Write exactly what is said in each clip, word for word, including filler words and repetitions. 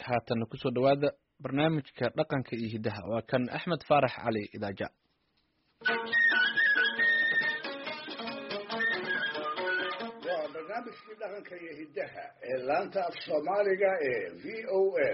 haatan kusoo dhawaada barnaamijka dhaqanka iyo hidaha waa kan Axmed Faarax Cali Idaaja. waa barnaamijkii dhaqanka iyo hidaha ee laanta af Soomaaliga ee V O A.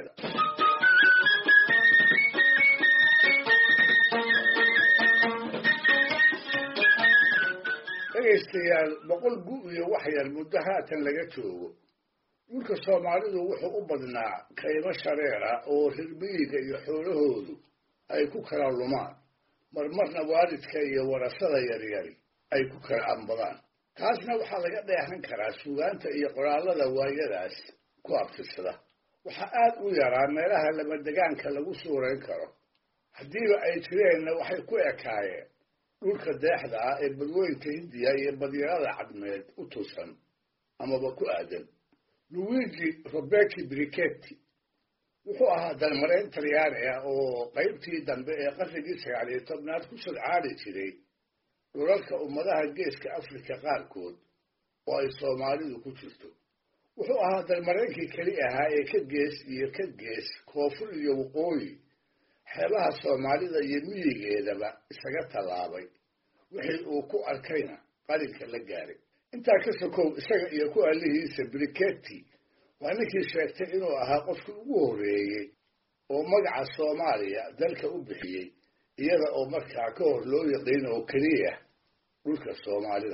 dhegaystayaal boqol gu iyo wax yar muddo haatan laga joogo dhulka Soomaalidu wuxuu u badnaa kaymo shareer ah oo reer miyiga iyo xoolahoodu ay ku kala lumaan marmarna waalidka iyo warasada yaryari ay ku kala ambadaan. taasna waxaa laga dheehan karaa suugaanta iyo qoraallada waayadaas ku abtirsada. waxaa aad u yaraa meelaha lamadegaanka lagu suurayn karo, haddiiba ay jireenna waxay ku ekaayeen dhulka deexda ah ee badweynta Hindiya iyo badyarada cadmeed u tusan amaba ku aadan. Luigi Roberti Brichetti wuxuu ahaa dalmareen Talyaani ah oo qaybtii dambe ee qarnigii sagaal iyo tobnaad ku sodcaali jiray dhulalka ummadaha geeska Afrika qaarkood oo ay Soomaalidu ku jirto. wuxuu ahaa dalmareenkii keli ahaa ee ka gees iyo ka gees koonfur iyo waqooyi xeebaha Soomaalida iyo miyigeedaba isaga tallaabay, wixii uu ku arkayna qalinka la gaaray. intaa ka sokow isaga iyo ku alihiisa Brichetti waa ninkii sheegtay inuu ahaa qofkii ugu horreeyey oo magaca Soomaaliya dalka u bixiyey, iyada oo markaa ka hor loo yaqiin oo keliya dhulka Soomaalida.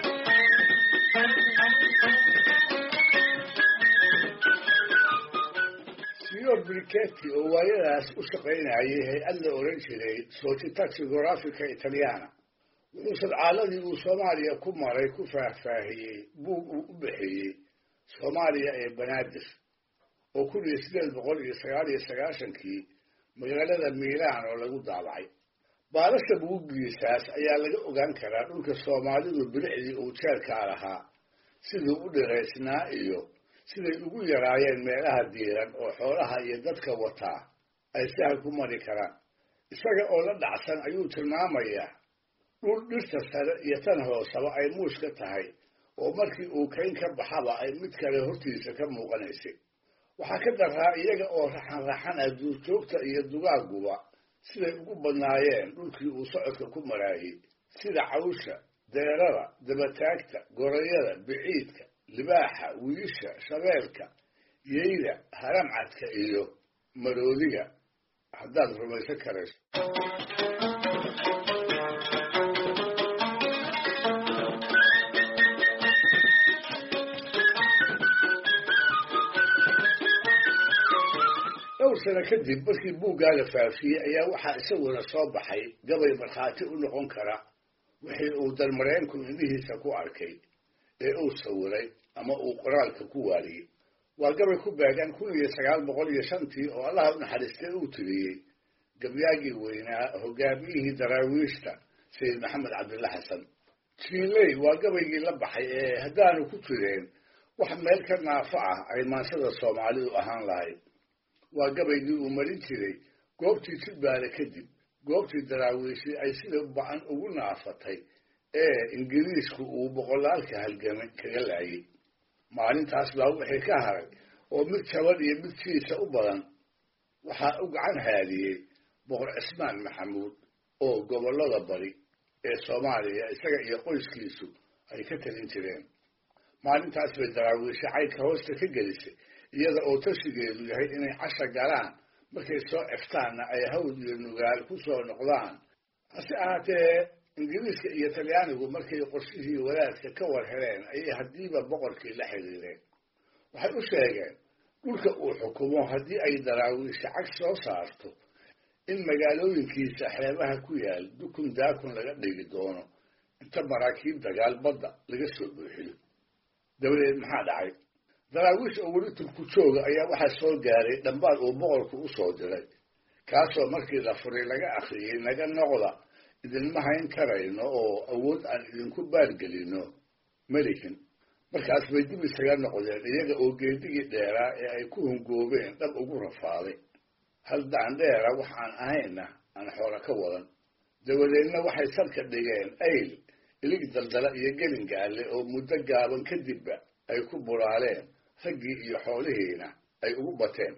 Signor Brichetti oo waayadaas u shaqaynayay hay-ad la oran jiray Società Geografica Italiana wuxuu sadcaaladii uu Soomaaliya ku maray ku faahfaahiyey buug uu u bixiyey Soomaaliya ee Banaadir oo kun iyo sideed boqol iyo sagaal iyo sagaashankii magaalada Milaan oo lagu daabacay. baalasha buuggiisaas ayaa laga ogaan karaa dhulka Soomaalidu bilicdii uu jeerka lahaa, siduu u dhiraysnaa iyo siday ugu yaraayeen meelaha diiran oo xoolaha iyo dadka wataa ay sahal ku mari karaan. isaga oo la dhacsan ayuu tilmaamayaa dhul dhirta sare iyo tan hoosaba ay muushka tahay oo markii uu kayn ka baxaba ay mid kale hortiisa ka muuqanaysay. waxaa ka daraa iyaga oo raxan raxan ah duurjoogta iyo dugaaguba siday ugu badnaayeen dhulkii uu socodka ku maraayey, sida cawsha, deerada, dabataagta, gorayada, biciidka, libaaxa, wiisha, shabeelka, yeyda, haramcadka iyo maroodiga, haddaad rumaysan karayso. dhowr sano kadib markii buuggaa la faafiyey ayaa waxaa isaguna soo baxay gabay markhaati u noqon kara wixii uu dalmareenku indhihiisa ku arkay ee uu sawiray ama uu qoraalka ku waariyey. waa gabay ku beegan kun iyo sagaal boqol iyo shantii oo allaha u naxariistay uu tiriyey gabyaagii weynaa hogaamiyihii daraawiishta sayid maxamed cabdilla xasan. jiiley waa gabaygii la baxay ee haddaanu ku jireen wax meel ka naafo ah ay maansada Soomaalidu ahaan lahayd. waa gabaygii uu marin jiray goobtii Jidbaale kadib, goobtii daraawiishi ay sida ba-an ugu naafatay ee Ingiriisku uu boqolaalka halgamay kaga laayay. maalintaas baa wixii ka haray oo mid jaban iyo mid jiisa u badan waxaa u gacan haadiyey boqor Cismaan Maxamuud oo gobollada bari ee Soomaaliya isaga iyo qoyskiisu ay ka talin jireen. maalintaas bay daraawiishi caydka hoosta ka gelisay, iyada oo tashigeedu yahay inay casha galaan, markay soo eftaanna ay hawd iyo nugaal ku soo noqdaan. hase ahaatee Ingiriiska iyo Talyaanigu markay qorshihii wadaadka ka war heleen ayay haddiiba boqorkii la xiriireen. waxay u sheegeen dhulka uu xukumo haddii ay daraawiishi cag soo saarto in magaalooyinkiisa xeebaha ku yaal dukun daakun laga dhigi doono inta maraakiib dagaal badda laga soo buuxiyo. dabadeed maxaa dhacay? daraawiish oo weli turku jooga ayaa waxaa soo gaaray dhambaal uu boqorku u soo diray, kaasoo markii la furay laga akhriyey naga noqda, idinma hayn karayno oo awood aan idinku baargelino melihin. markaas bay dib isaga noqdeen, iyaga oo geedigii dheeraa ee ay ku hungoobeen dhab ugu rafaaday. hal daandheera wax aan ahayna aan xoolo ka wadan. dabadeedna waxay salka dhigeen ayl, ilig daldala iyo gelingaale oo muddo gaaban kadibba ay ku buraaleen, raggii iyo xoolihiina ay ugu bateen.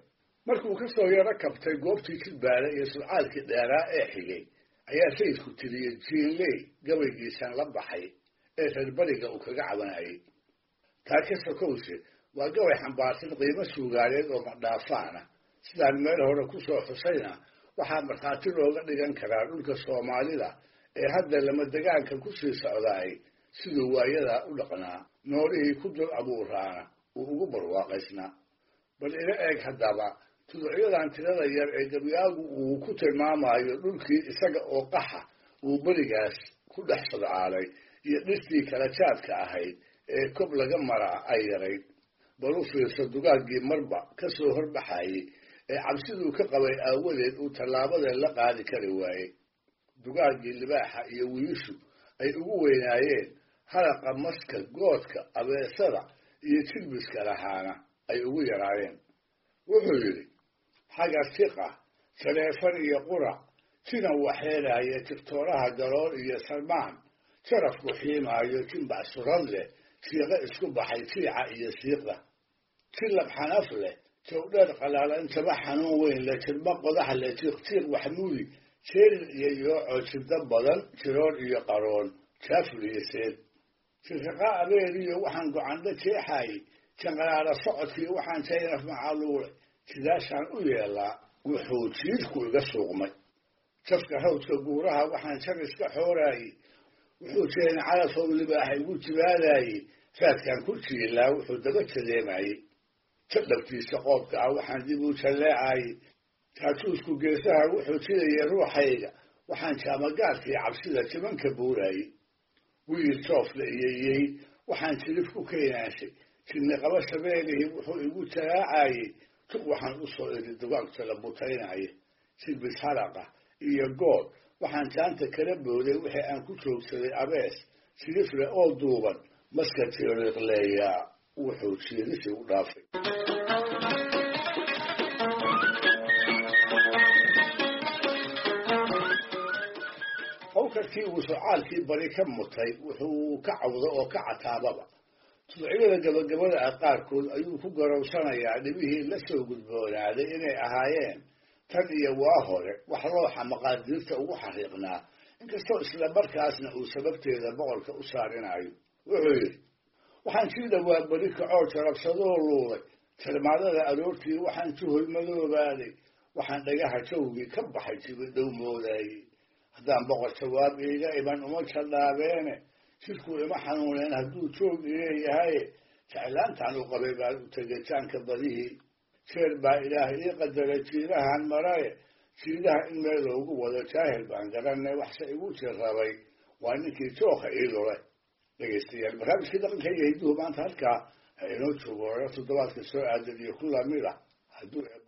markuu ka soo yaro kabtay goobtii jilbaale iyo sulcaalkii dheeraa ee xigay ayaa sayidku tiriyey jiinley gabaygiisan la baxay ee reer beriga uu kaga cabanayay. taa ka sokowse waa gabay xambaarsan qiimo suugaaneed oo madhaafaana, sidaan meel hore ku soo xusayna waxaa markhaati looga dhigan karaa dhulka soomaalida ee hadda lama degaanka ku sii socdaay siduu waayadaa u dhaqnaa, noolihii ku dul abuuraana uu ugu barwaaqaysnaa. bal ila eeg haddaba tuducyadan tirada yar ee gabyaagu uu ku tilmaamayo dhulkii isaga oo qaxa uu berigaas ku dhex sodcaalay iyo dhistii kala jaadka ahayd ee kob laga maraa ay yarayd. bal u fiirso dugaaggii marba ka soo horbaxayey ee cabsiduu ka qabay aawadeed uu tallaabadeen la qaadi kari waayey. dugaaggii libaaxa iyo wiishu ay ugu weynaayeen, halaqa maska, goodka, abeesada iyo jilbiska lahaana ay ugu yaraayeen. wuxuu yidhi xagar tiqa, saleefan iyo qurac, sidan waxeelaya tigtooraha galool iyo salmaan, sharafku xiimaayo jimbac surad leh, siiqo isku baxay fiica iyo siiqda, jilab xanaf leh, jawdheer qalaalan, jaba xanuun weyn leh, jirba qodax leh, tiiqtiiq waxmuudi, jeerin iyo yooco, jibda badan, jiroon iyo qaroon, jaafur iyo seed, firriqa abeeliyo waxaan gocandho jeexaayey, janqaraara socodkii waxaan jaynaf macaluulay, sidaashaan u yeelaa wuxuu jiidku iga suuqmay. jafka hawdka guuraha waxaan jar iska xooraayey, wuxuu jeen calafow libaaxa igu jibaadaayey, raadkaan ku jiilaa wuxuu daba jadeemayey. jadhabtiisa qoobka ah waxaan dib u jalleecaayey, taatuusku geesaha wuxuu jidayay ruuxayga, waxaan jaamagaadkii cabsida jibanka buuraayey. wiil joofla iyeyey waxaan jirif ku keenaashay, jinni qaba shabeelihii wuxuu igu jalaacayey, tuq waxaan u soo iri dugaagta la butaynaya. silbis halaqa iyo good waxaan jaanta kala booday wixii aan ku joogsaday abees, silifle oo duuban, maska tiiriiqleeyaa wuxuu jiirisi u dhaafay. hawkarkii uu socaalkii bari ka mutay wuxuu ka cawdo oo ka cataababa. tuducyada gabagabada ah qaarkood ayuu ku garowsanayaa dhibihii la soo gudboonaaday inay ahaayeen tan iyo waa hore wax looxa maqaadiirta ugu xariiqnaa, inkastoo isla markaasna uu sababteeda boqolka u saarinayo. wuxuu yidhi waxaan sii dhowaa beri kacoo jarabsadoo luuday, tilmaadada aroortii waxaan juhoy madoobaaday, waxaan dhagaha jawgii ka baxay jibidhow moodaayey. haddaan boqor jawaab iiga iman uma jaldhaabeene, jidkuu ima xanuuneen hadduu joog ileeyahaye, jeclaantaan u qabay baan u tegay jaanka badihii. jeer baa ilaah ii qadaray jiidahan maraye, jiidaha in meel loogu wado jaahil baan garanay, waxse igu jir rabay waa ninkii jooka ii lulay. dhegaystayaal, barnaamijkii dhaqanka iyo hidduhu maanta halkaa ha inoo joogo. toddobaadka soo aadan iyo ku lamid ah hadduu